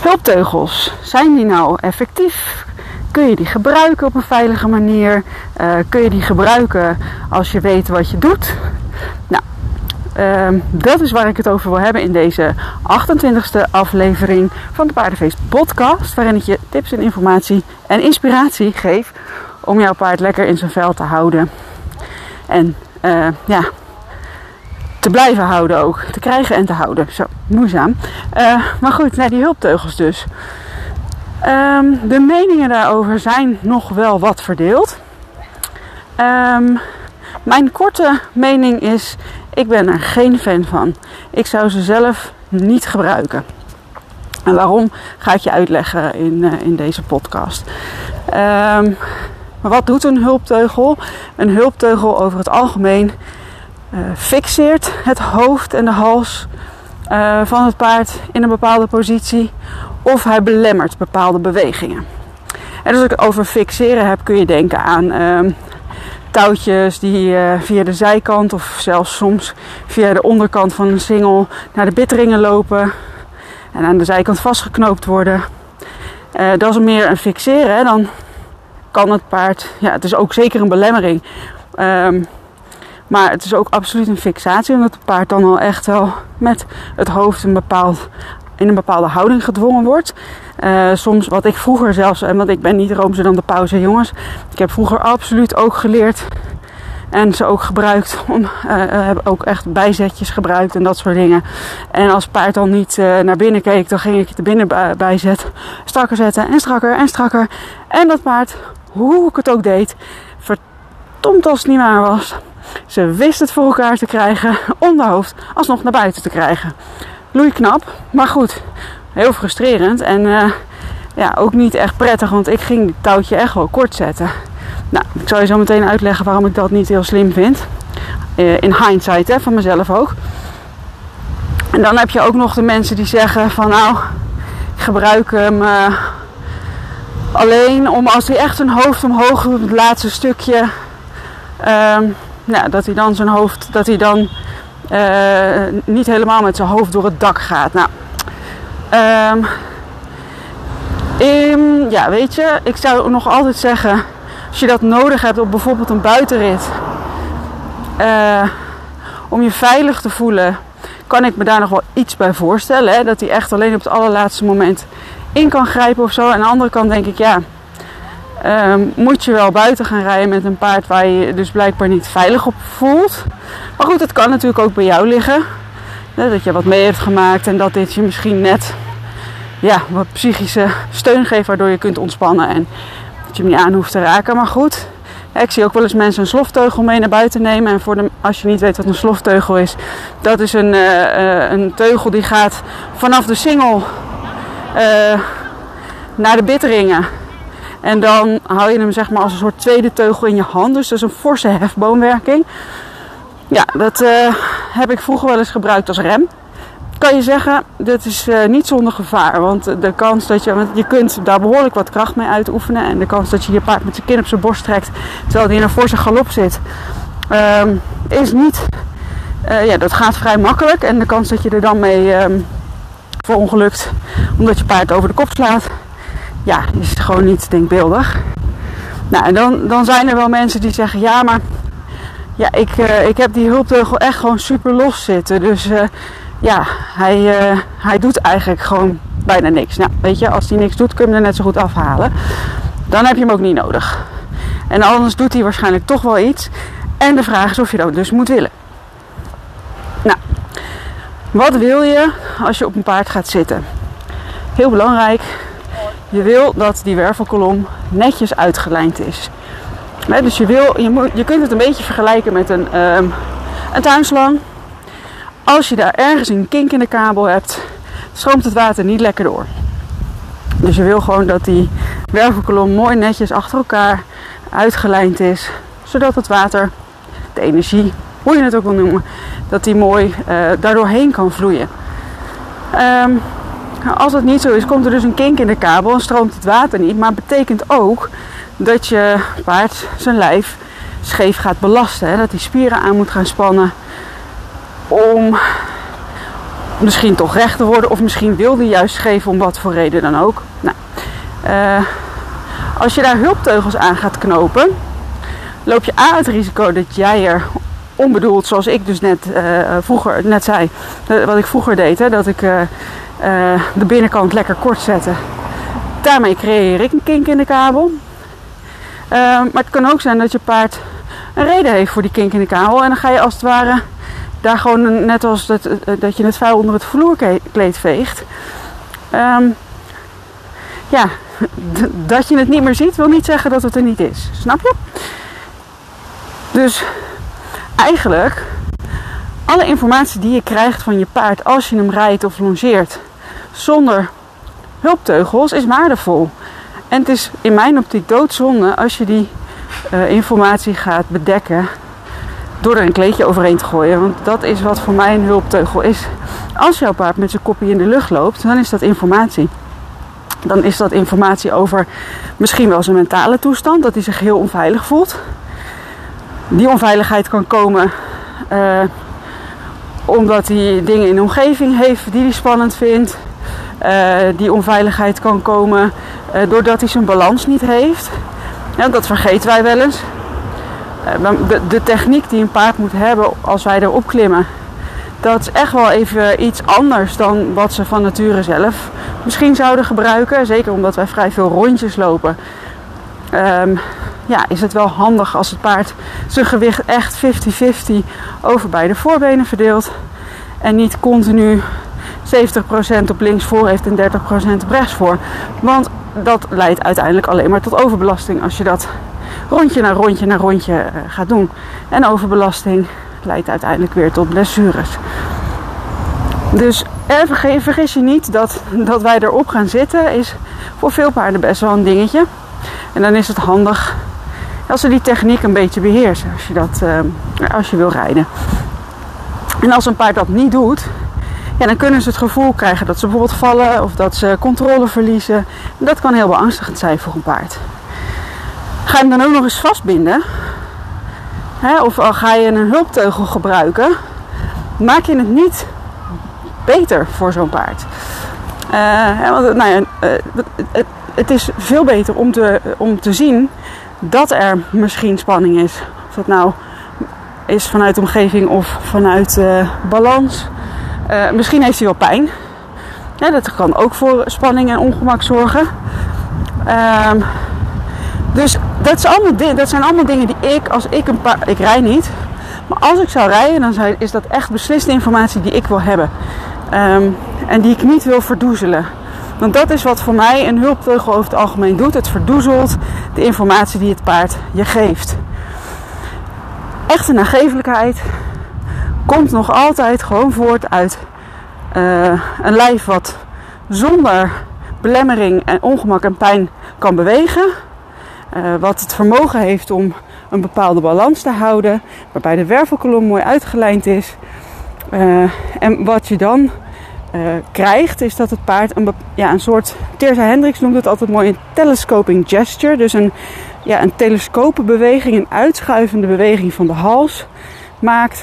Hulpteugels, zijn die nou effectief? Kun je die gebruiken op een veilige manier? Kun je die gebruiken als je weet wat je doet? Nou, dat is waar ik het over wil hebben in deze 28e aflevering van de Paardenfeest podcast. Waarin ik je tips en informatie en inspiratie geef om jouw paard lekker in zijn vel te houden. En te blijven houden ook. Te krijgen en te houden. Zo, moeizaam. Maar goed, die hulpteugels dus. De meningen daarover zijn nog wel wat verdeeld. Mijn korte mening is, ik ben er geen fan van. Ik zou ze zelf niet gebruiken. En waarom ga ik je uitleggen in deze podcast. Maar wat doet een hulpteugel? Een hulpteugel over het algemeen fixeert het hoofd en de hals van het paard in een bepaalde positie. Of hij belemmert bepaalde bewegingen. En als ik het over fixeren heb, kun je denken aan touwtjes die via de zijkant of zelfs soms via de onderkant van een singel naar de bitteringen lopen. En aan de zijkant vastgeknoopt worden. Dat is meer een fixeren. Hè? Dan kan het paard, het is ook zeker een belemmering. Maar het is ook absoluut een fixatie. Omdat het paard dan al echt wel met het hoofd in een bepaalde houding gedwongen wordt. Soms wat ik vroeger zelfs, want ik ben niet roomser dan de pauze jongens. Ik heb vroeger absoluut ook geleerd en ze ook gebruikt. Heb ook echt bijzetjes gebruikt en dat soort dingen. En als het paard dan niet naar binnen keek, dan ging ik de binnenbijzet strakker zetten en strakker en strakker. En dat paard, hoe ik het ook deed, verdomd als het niet waar was. Ze wist het voor elkaar te krijgen om de hoofd alsnog naar buiten te krijgen. Loeiknap, maar goed, heel frustrerend en ook niet echt prettig, want ik ging het touwtje echt wel kort zetten. Nou, ik zal je zo meteen uitleggen waarom ik dat niet heel slim vind. In hindsight, van mezelf ook. En dan heb je ook nog de mensen die zeggen van ik gebruik hem alleen om als hij echt zijn hoofd omhoog doet, het laatste stukje, dat hij dan zijn hoofd, niet helemaal met zijn hoofd door het dak gaat. Nou, weet je, ik zou nog altijd zeggen, als je dat nodig hebt op bijvoorbeeld een buitenrit, om je veilig te voelen, kan ik me daar nog wel iets bij voorstellen. Hè? Dat hij echt alleen op het allerlaatste moment in kan grijpen of zo. En aan de andere kant denk ik, moet je wel buiten gaan rijden met een paard waar je dus blijkbaar niet veilig op voelt. Maar goed, het kan natuurlijk ook bij jou liggen. Dat je wat mee hebt gemaakt en dat dit je misschien net wat psychische steun geeft waardoor je kunt ontspannen en dat je hem niet aan hoeft te raken. Maar goed, ik zie ook wel eens mensen een slofteugel mee naar buiten nemen. En als je niet weet wat een slofteugel is, dat is een teugel die gaat vanaf de singel naar de bitteringen. En dan hou je hem zeg maar als een soort tweede teugel in je hand. Dus dat is een forse hefboomwerking. Ja, dat heb ik vroeger wel eens gebruikt als rem. Kan je zeggen, dat is niet zonder gevaar. Want de kans dat je kunt daar behoorlijk wat kracht mee uitoefenen. En de kans dat je je paard met zijn kin op zijn borst trekt terwijl hij in een forse galop zit, is niet... dat gaat vrij makkelijk. En de kans dat je er dan mee verongelukt omdat je paard over de kop slaat, is gewoon niet denkbeeldig. Nou, en dan zijn er wel mensen die zeggen, ik heb die hulpteugel echt gewoon super los zitten. Dus hij doet eigenlijk gewoon bijna niks. Nou, weet je, als hij niks doet, kun je hem er net zo goed afhalen. Dan heb je hem ook niet nodig. En anders doet hij waarschijnlijk toch wel iets. En de vraag is of je dat dus moet willen. Nou, wat wil je als je op een paard gaat zitten? Heel belangrijk. Je wil dat die wervelkolom netjes uitgelijnd is. Dus je kunt het een beetje vergelijken met een tuinslang. Als je daar ergens een kink in de kabel hebt, stroomt het water niet lekker door. Dus je wil gewoon dat die wervelkolom mooi netjes achter elkaar uitgelijnd is. Zodat het water, de energie, hoe je het ook wil noemen, dat die mooi daardoorheen kan vloeien. Als dat niet zo is, komt er dus een kink in de kabel en stroomt het water niet. Maar betekent ook dat je paard zijn lijf scheef gaat belasten. Hè? Dat hij spieren aan moet gaan spannen om misschien toch rechter worden. Of misschien wil die juist scheef om wat voor reden dan ook. Nou, als je daar hulpteugels aan gaat knopen, loop je het risico dat jij er onbedoeld, zoals ik dus net zei, wat ik vroeger deed, hè, dat ik de binnenkant lekker kort zette. Daarmee creëer ik een kink in de kabel. Maar het kan ook zijn dat je paard een reden heeft voor die kink in de kabel. En dan ga je als het ware daar gewoon, net als dat je het vuil onder het vloerkleed veegt. Dat je het niet meer ziet, wil niet zeggen dat het er niet is. Snap je? Dus eigenlijk, alle informatie die je krijgt van je paard als je hem rijdt of longeert zonder hulpteugels is waardevol. En het is in mijn optiek doodzonde als je die informatie gaat bedekken door er een kleedje overheen te gooien. Want dat is wat voor mij een hulpteugel is. Als jouw paard met zijn koppie in de lucht loopt, dan is dat informatie. Dan is dat informatie over misschien wel zijn mentale toestand, dat hij zich heel onveilig voelt. Die onveiligheid kan komen omdat hij dingen in de omgeving heeft die hij spannend vindt. Die onveiligheid kan komen doordat hij zijn balans niet heeft. Ja, dat vergeten wij wel eens. De techniek die een paard moet hebben als wij erop klimmen, dat is echt wel even iets anders dan wat ze van nature zelf misschien zouden gebruiken. Zeker omdat wij vrij veel rondjes lopen. Is het wel handig als het paard zijn gewicht echt 50-50 over beide voorbenen verdeelt. En niet continu 70% op links voor heeft en 30% op rechts voor. Want dat leidt uiteindelijk alleen maar tot overbelasting als je dat rondje na rondje gaat doen. En overbelasting leidt uiteindelijk weer tot blessures. Dus vergis je niet dat wij erop gaan zitten is voor veel paarden best wel een dingetje. En dan is het handig als ze die techniek een beetje beheersen als je wil rijden. En als een paard dat niet doet, ja, dan kunnen ze het gevoel krijgen dat ze bijvoorbeeld vallen of dat ze controle verliezen. En dat kan heel beangstigend zijn voor een paard. Ga je hem dan ook nog eens vastbinden, of ga je een hulpteugel gebruiken, maak je het niet beter voor zo'n paard. Het is veel beter om te zien dat er misschien spanning is. Of dat nou is vanuit de omgeving of vanuit balans. Misschien heeft hij wel pijn. Ja, dat kan ook voor spanning en ongemak zorgen. Dus dat zijn allemaal dingen die ik rij niet. Maar als ik zou rijden, dan is dat echt beslist informatie die ik wil hebben. En die ik niet wil verdoezelen. Want dat is wat voor mij een hulpteugel over het algemeen doet. Het verdoezelt de informatie die het paard je geeft. Echte nagevelijkheid komt nog altijd gewoon voort uit een lijf wat zonder belemmering en ongemak en pijn kan bewegen. Wat het vermogen heeft om een bepaalde balans te houden. Waarbij de wervelkolom mooi uitgelijnd is. En wat je dan krijgt is dat het paard een soort... Tirza Hendricks noemt het altijd mooi een telescoping gesture. Dus een telescopenbeweging, een uitschuivende beweging van de hals maakt.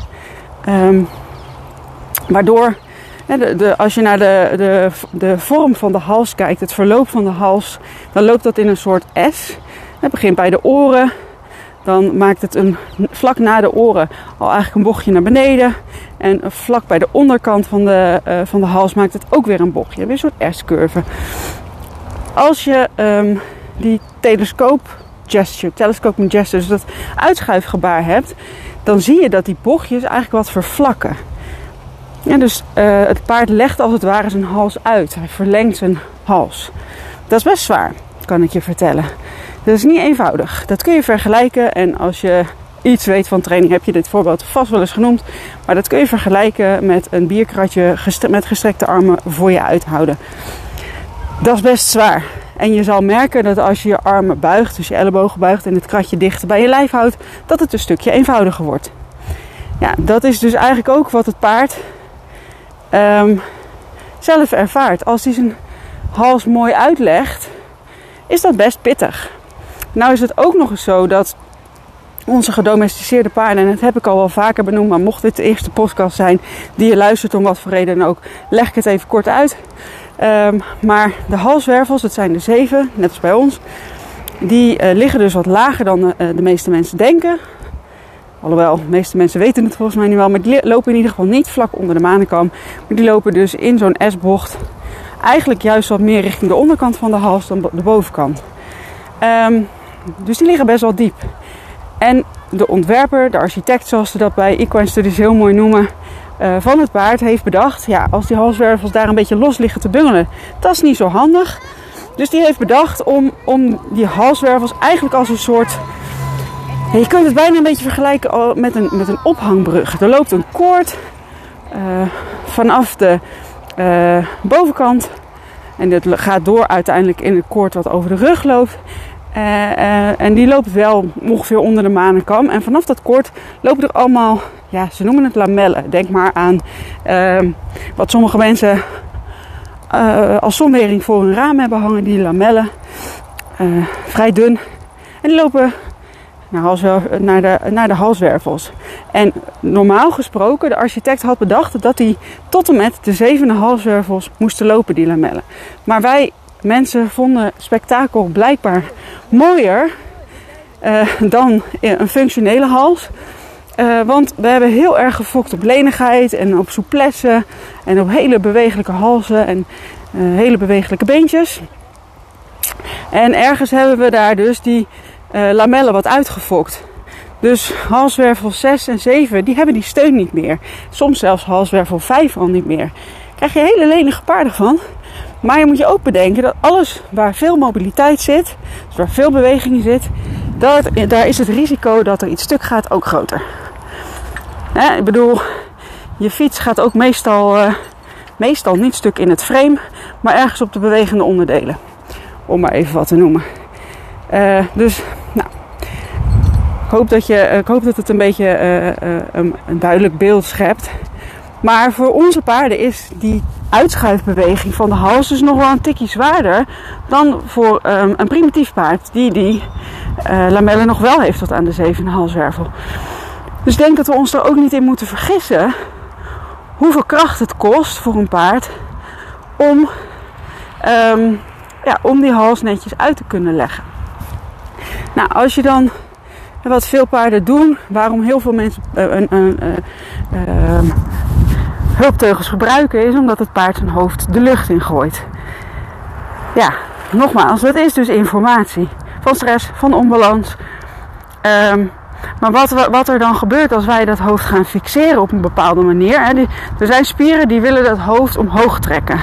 Waardoor, als je naar de vorm van de hals kijkt, het verloop van de hals, dan loopt dat in een soort S. Het begint bij de oren. Dan maakt het vlak na de oren al eigenlijk een bochtje naar beneden. En vlak bij de onderkant van de hals maakt het ook weer een bochtje. Weer een soort S-curve. Als je die telescoping gesture, dus dat uitschuifgebaar hebt, dan zie je dat die bochtjes eigenlijk wat vervlakken. Ja, dus het paard legt als het ware zijn hals uit. Hij verlengt zijn hals. Dat is best zwaar, kan ik je vertellen. Dat is niet eenvoudig. Dat kun je vergelijken. En als je iets weet van training, heb je dit voorbeeld vast wel eens genoemd. Maar dat kun je vergelijken met een bierkratje met gestrekte armen voor je uithouden. Dat is best zwaar. En je zal merken dat als je je armen buigt, dus je ellebogen buigt en het kratje dichter bij je lijf houdt, dat het een stukje eenvoudiger wordt. Ja, dat is dus eigenlijk ook wat het paard zelf ervaart. Als hij zijn hals mooi uitlegt, is dat best pittig. Nou is het ook nog eens zo dat onze gedomesticeerde paarden, en dat heb ik al wel vaker benoemd, maar mocht dit de eerste podcast zijn die je luistert om wat voor reden dan ook, leg ik het even kort uit. Maar de halswervels, dat zijn er 7, net als bij ons, die liggen dus wat lager dan de meeste mensen denken. Alhoewel, de meeste mensen weten het volgens mij nu wel, maar die lopen in ieder geval niet vlak onder de manenkam. Maar die lopen dus in zo'n S-bocht eigenlijk juist wat meer richting de onderkant van de hals dan de bovenkant. Dus die liggen best wel diep. En de ontwerper, de architect zoals ze dat bij Equine Studies heel mooi noemen, van het paard heeft bedacht, ja, als die halswervels daar een beetje los liggen te bungelen, dat is niet zo handig. Dus die heeft bedacht om die halswervels eigenlijk als een soort, ja, je kunt het bijna een beetje vergelijken met een ophangbrug. Er loopt een koord vanaf de bovenkant en dat gaat door uiteindelijk in het koord wat over de rug loopt. En die loopt wel ongeveer onder de manenkam. En vanaf dat koord lopen er allemaal, ja, ze noemen het lamellen. Denk maar aan wat sommige mensen als zonwering voor hun raam hebben hangen. Die lamellen, vrij dun. En die lopen naar de halswervels. En normaal gesproken, de architect had bedacht dat die tot en met de 7e halswervels moesten lopen, die lamellen. Maar wij mensen vonden spektakel blijkbaar mooier dan een functionele hals. Want we hebben heel erg gefokt op lenigheid en op souplesse en op hele bewegelijke halzen en hele bewegelijke beentjes. En ergens hebben we daar dus die lamellen wat uitgefokt. Dus halswervel 6 en 7, die hebben die steun niet meer. Soms zelfs halswervel 5 al niet meer. Daar krijg je hele lenige paarden van. Maar je moet je ook bedenken dat alles waar veel mobiliteit zit, dus waar veel beweging in zit, daar is het risico dat er iets stuk gaat ook groter. Ik bedoel, je fiets gaat ook meestal niet stuk in het frame, maar ergens op de bewegende onderdelen. Om maar even wat te noemen. Dus, nou, ik hoop dat het een beetje een duidelijk beeld schept. Maar voor onze paarden is die uitschuifbeweging van de hals dus nog wel een tikje zwaarder dan voor een primitief paard die lamellen nog wel heeft tot aan de 7e halswervel. Dus ik denk dat we ons er ook niet in moeten vergissen hoeveel kracht het kost voor een paard om die hals netjes uit te kunnen leggen. Nou, als je dan, wat veel paarden doen, waarom heel veel mensen hulpteugels gebruiken, is omdat het paard zijn hoofd de lucht in gooit. Ja, nogmaals, dat is dus informatie. Van stress, van onbalans. Maar wat er dan gebeurt als wij dat hoofd gaan fixeren op een bepaalde manier. Er zijn spieren die willen dat hoofd omhoog trekken.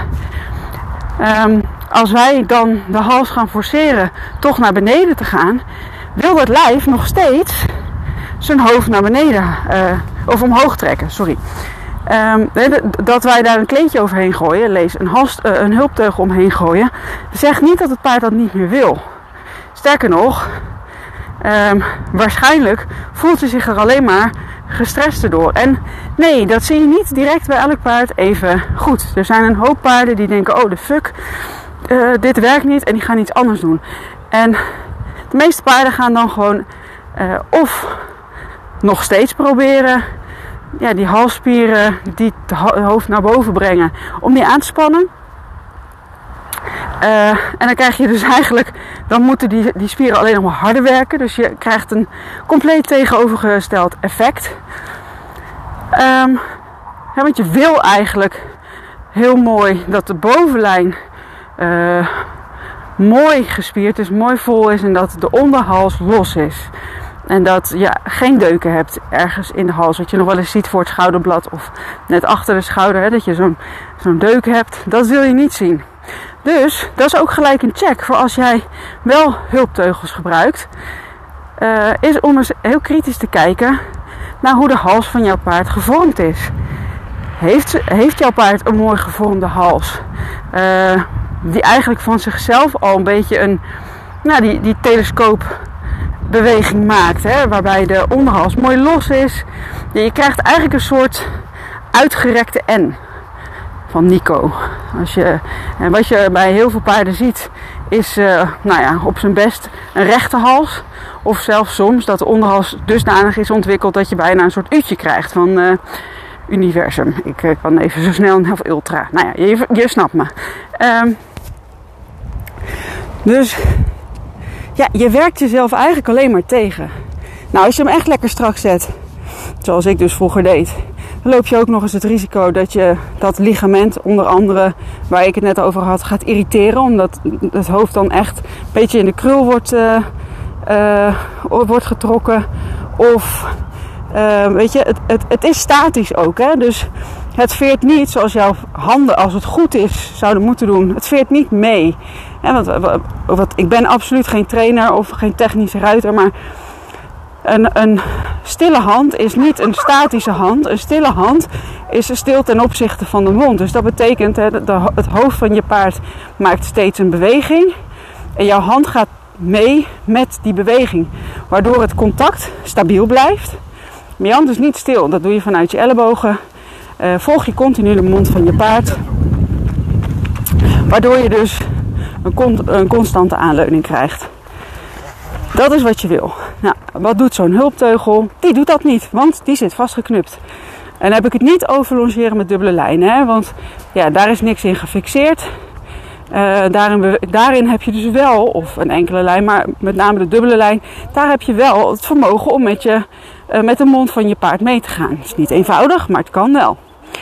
Als wij dan de hals gaan forceren toch naar beneden te gaan, wil dat lijf nog steeds zijn hoofd naar beneden of omhoog trekken. Sorry. Dat wij daar een kleedje overheen gooien, lees een hulpteugel omheen gooien, zegt niet dat het paard dat niet meer wil. Sterker nog, waarschijnlijk voelt ze zich er alleen maar gestrest door. En nee, dat zie je niet direct bij elk paard even goed. Er zijn een hoop paarden die denken, oh de fuck, dit werkt niet en die gaan iets anders doen. En de meeste paarden gaan dan gewoon of nog steeds proberen die halsspieren die het hoofd naar boven brengen, om die aan te spannen. En dan krijg je dus eigenlijk, dan moeten die spieren alleen nog maar harder werken. Dus je krijgt een compleet tegenovergesteld effect. Want je wil eigenlijk heel mooi dat de bovenlijn mooi gespierd is, mooi vol is en dat de onderhals los is. En dat je geen deuken hebt ergens in de hals. Wat je nog wel eens ziet voor het schouderblad of net achter de schouder. Dat je zo'n deuk hebt. Dat wil je niet zien. Dus dat is ook gelijk een check voor als jij wel hulpteugels gebruikt. Is om eens heel kritisch te kijken naar hoe de hals van jouw paard gevormd is. Heeft jouw paard een mooi gevormde hals? Die eigenlijk van zichzelf al een beetje die telescoopbeweging maakt. Waarbij de onderhals mooi los is. Je krijgt eigenlijk een soort uitgerekte N van Nico. Wat je bij heel veel paarden ziet is op zijn best een rechte hals. Of zelfs soms dat de onderhals dusdanig is ontwikkeld dat je bijna een soort uurtje krijgt van universum. Ik kan even zo snel of ultra. Nou ja, je snapt me. Dus ja, je werkt jezelf eigenlijk alleen maar tegen. Nou, als je hem echt lekker strak zet, zoals ik dus vroeger deed, dan loop je ook nog eens het risico dat je dat ligament, onder andere waar ik het net over had, gaat irriteren. Omdat het hoofd dan echt een beetje in de krul wordt getrokken. Of, weet je, het is statisch ook. Hè? Dus het veert niet zoals jouw handen, als het goed is, zouden moeten doen. Het veert niet mee. Ja, ik ben absoluut geen trainer of geen technische ruiter, maar een stille hand is niet een statische hand. Een stille hand is stil ten opzichte van de mond. Dus dat betekent, het hoofd van je paard maakt steeds een beweging. En jouw hand gaat mee met die beweging. Waardoor het contact stabiel blijft. Maar je hand is niet stil. Dat doe je vanuit je ellebogen. Volg je continu de mond van je paard. Waardoor je dus een constante aanleuning krijgt. Dat is wat je wil. Nou, wat doet zo'n hulpteugel? Die doet dat niet, want die zit vastgeknupt. En dan heb ik het niet over longeren met dubbele lijnen. Hè? Want ja, daar is niks in gefixeerd. Daarin heb je dus wel, of een enkele lijn, maar met name de dubbele lijn. Daar heb je wel het vermogen om met de mond van je paard mee te gaan. Het is niet eenvoudig, maar het kan wel.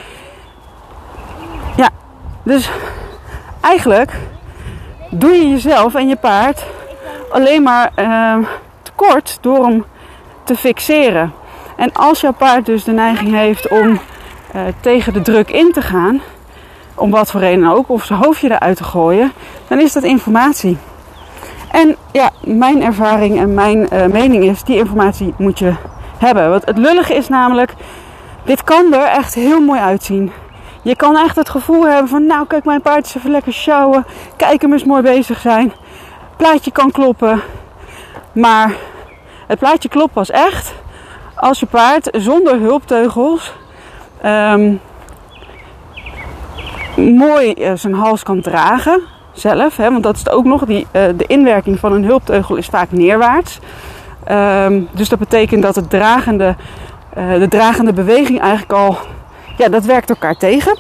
Ja, dus eigenlijk doe je jezelf en je paard alleen maar tekort door hem te fixeren. En als jouw paard dus de neiging heeft om tegen de druk in te gaan, om wat voor reden ook, of zijn hoofdje eruit te gooien, dan is dat informatie. En ja, mijn ervaring en mijn mening is, die informatie moet je hebben. Want het lullige is namelijk, dit kan er echt heel mooi uitzien. Je kan echt het gevoel hebben van, nou kijk, mijn paard is even lekker sjouwen, kijk hem eens mooi bezig zijn. Plaatje kan kloppen, maar het plaatje klopt pas echt als je paard zonder hulpteugels mooi zijn hals kan dragen zelf. Hè, want dat is ook nog, de inwerking van een hulpteugel is vaak neerwaarts. Dus dat betekent dat de dragende beweging eigenlijk al, ja, dat werkt elkaar tegen.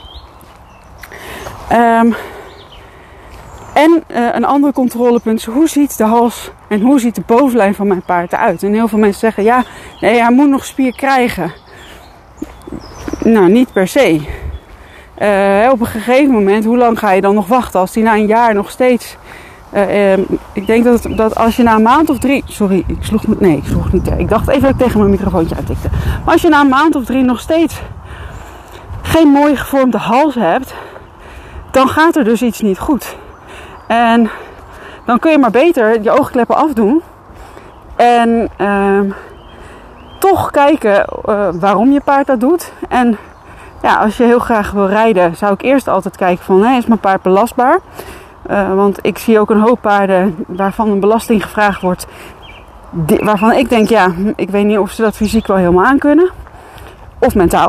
En een ander controlepunt is, hoe ziet de hals en hoe ziet de bovenlijn van mijn paard eruit? En heel veel mensen zeggen, ja, nee, hij moet nog spier krijgen. Nou, niet per se. Op een gegeven moment, hoe lang ga je dan nog wachten als die na een jaar nog steeds... ik denk dat als je na een maand of 3... Sorry, ik sloeg niet. Ik dacht even dat ik tegen mijn microfoontje uittikte. Maar als je na een maand of 3 nog steeds geen mooi gevormde hals hebt, dan gaat er dus iets niet goed. En dan kun je maar beter je oogkleppen afdoen. En toch kijken waarom je paard dat doet. En ja, als je heel graag wil rijden, zou ik eerst altijd kijken van, is mijn paard belastbaar? Want ik zie ook een hoop paarden waarvan een belasting gevraagd wordt. Waarvan ik denk, ja, ik weet niet of ze dat fysiek wel helemaal aan kunnen. Of mentaal.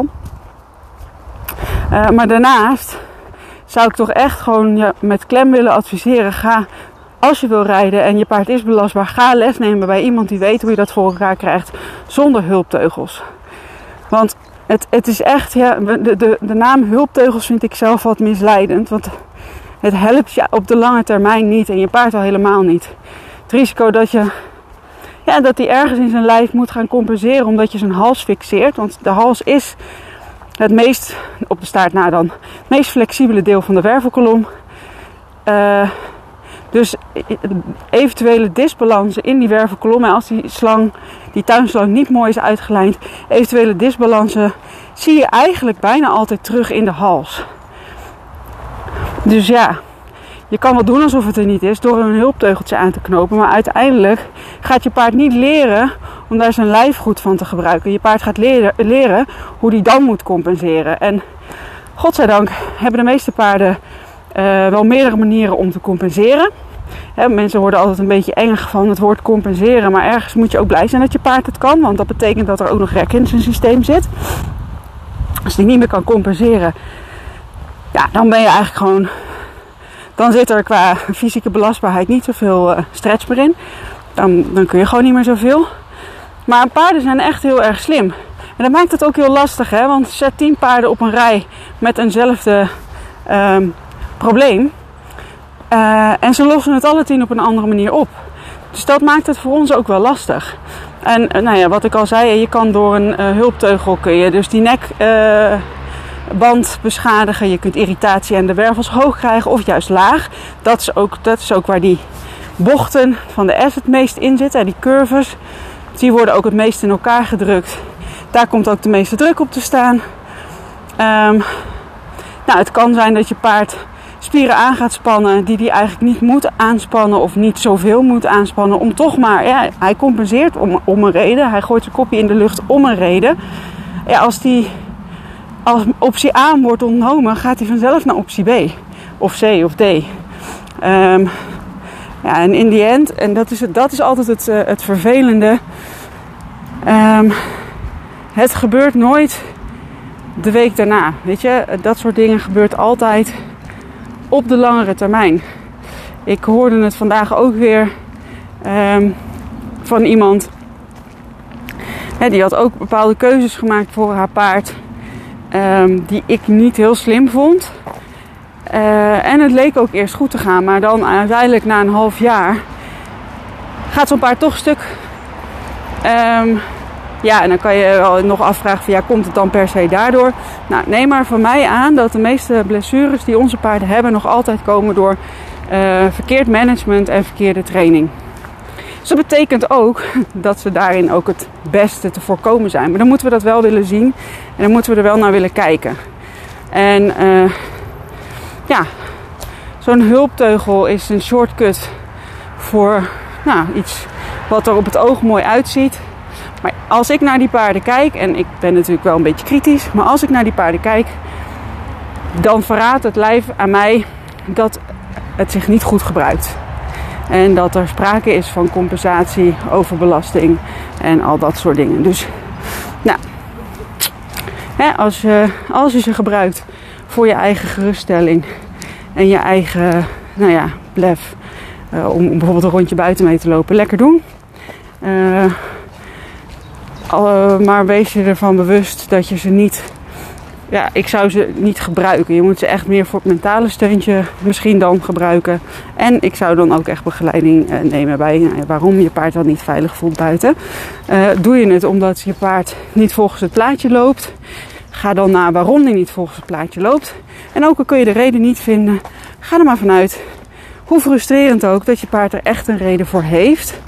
Maar daarnaast zou ik toch echt gewoon met klem willen adviseren. Ga, als je wil rijden en je paard is belastbaar, ga les nemen bij iemand die weet hoe je dat voor elkaar krijgt zonder hulpteugels. Want het is echt, ja, de naam hulpteugels vind ik zelf wat misleidend. Want het helpt je op de lange termijn niet en je paard al helemaal niet. Het risico dat hij ergens in zijn lijf moet gaan compenseren omdat je zijn hals fixeert. Want de hals is het meest, op de staart na dan, het meest flexibele deel van de wervelkolom. Dus eventuele disbalansen in die wervelkolom, en als die tuinslang niet mooi is uitgelijnd, eventuele disbalansen zie je eigenlijk bijna altijd terug in de hals. Dus ja, je kan wel doen alsof het er niet is door een hulpteugeltje aan te knopen, maar uiteindelijk gaat je paard niet leren om daar zijn lijf goed van te gebruiken. Je paard gaat leren hoe die dan moet compenseren. En godzijdank hebben de meeste paarden wel meerdere manieren om te compenseren. Mensen worden altijd een beetje eng van het woord compenseren, maar ergens moet je ook blij zijn dat je paard het kan, want dat betekent dat er ook nog rek in zijn systeem zit. Als die niet meer kan compenseren, ja, dan ben je eigenlijk gewoon, dan zit er qua fysieke belastbaarheid niet zoveel stretch meer in. dan kun je gewoon niet meer zoveel. Maar paarden zijn echt heel erg slim. En dat maakt het ook heel lastig, hè? Want zet 10 paarden op een rij met eenzelfde probleem. En ze lossen het alle 10 op een andere manier op. Dus dat maakt het voor ons ook wel lastig. En nou ja, wat ik al zei, je kan door een hulpteugel kun je dus die nekband beschadigen. Je kunt irritatie aan de wervels hoog krijgen of juist laag. Dat is ook waar die bochten van de S het meest in zitten. Die curves, die worden ook het meest in elkaar gedrukt. Daar komt ook de meeste druk op te staan. Nou, het kan zijn dat je paard spieren aan gaat spannen die eigenlijk niet moet aanspannen of niet zoveel moet aanspannen. Om toch maar, ja, hij compenseert om een reden. Hij gooit zijn kopje in de lucht om een reden. Ja, als optie A wordt ontnomen, gaat hij vanzelf naar optie B. Of C of D. Ja, en in the end, en dat is altijd het vervelende. Het gebeurt nooit de week daarna. Weet je, dat soort dingen gebeurt altijd op de langere termijn. Ik hoorde het vandaag ook weer van iemand. Die had ook bepaalde keuzes gemaakt voor haar paard. Die ik niet heel slim vond. En het leek ook eerst goed te gaan. Maar dan uiteindelijk na een half jaar gaat zo'n paard toch stuk. Ja, en dan kan je wel nog afvragen van, ja, komt het dan per se daardoor? Nou, neem maar van mij aan dat de meeste blessures die onze paarden hebben nog altijd komen door verkeerd management en verkeerde training. Dus dat betekent ook dat ze daarin ook het beste te voorkomen zijn. Maar dan moeten we dat wel willen zien en dan moeten we er wel naar willen kijken. En ja, zo'n hulpteugel is een shortcut voor iets wat er op het oog mooi uitziet. Maar als ik naar die paarden kijk, en ik ben natuurlijk wel een beetje kritisch, maar als ik naar die paarden kijk, dan verraadt het lijf aan mij dat het zich niet goed gebruikt. En dat er sprake is van compensatie, overbelasting en al dat soort dingen. Dus, nou, als je ze gebruikt voor je eigen geruststelling en je eigen, blef, om bijvoorbeeld een rondje buiten mee te lopen, lekker doen. Maar wees je ervan bewust dat je ze niet... Ja, ik zou ze niet gebruiken. Je moet ze echt meer voor het mentale steuntje misschien dan gebruiken. En ik zou dan ook echt begeleiding nemen bij waarom je paard dan niet veilig voelt buiten. Doe je het omdat je paard niet volgens het plaatje loopt? Ga dan naar waarom hij niet volgens het plaatje loopt. En ook al kun je de reden niet vinden, ga er maar vanuit, hoe frustrerend ook, dat je paard er echt een reden voor heeft.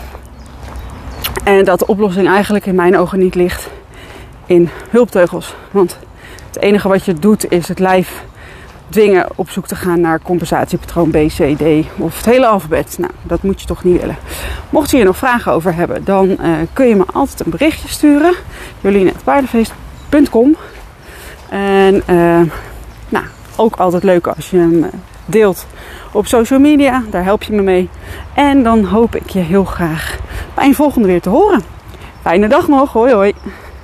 En dat de oplossing eigenlijk in mijn ogen niet ligt in hulpteugels. Want het enige wat je doet is het lijf dwingen op zoek te gaan naar compensatiepatroon B, C, D of het hele alfabet. Nou, dat moet je toch niet willen. Mocht je hier nog vragen over hebben, dan kun je me altijd een berichtje sturen. Jolien@paardenfeest.com. En ook altijd leuk als je hem deelt op social media. Daar help je me mee. En dan hoop ik je heel graag bij een volgende weer te horen. Fijne dag nog. Hoi hoi.